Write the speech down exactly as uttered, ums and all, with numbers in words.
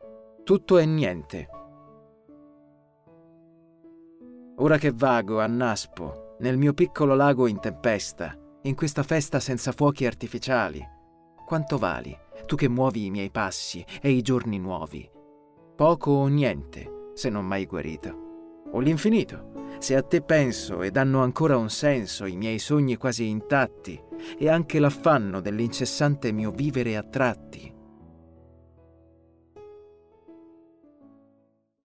Tutto è niente. Ora che vago a Naspo, nel mio piccolo lago in tempesta, in questa festa senza fuochi artificiali, quanto vali, tu che muovi i miei passi e i giorni nuovi? Poco o niente, se non mai guarito. O l'infinito, se a te penso ed hanno ancora un senso i miei sogni quasi intatti e anche l'affanno dell'incessante mio vivere a tratti.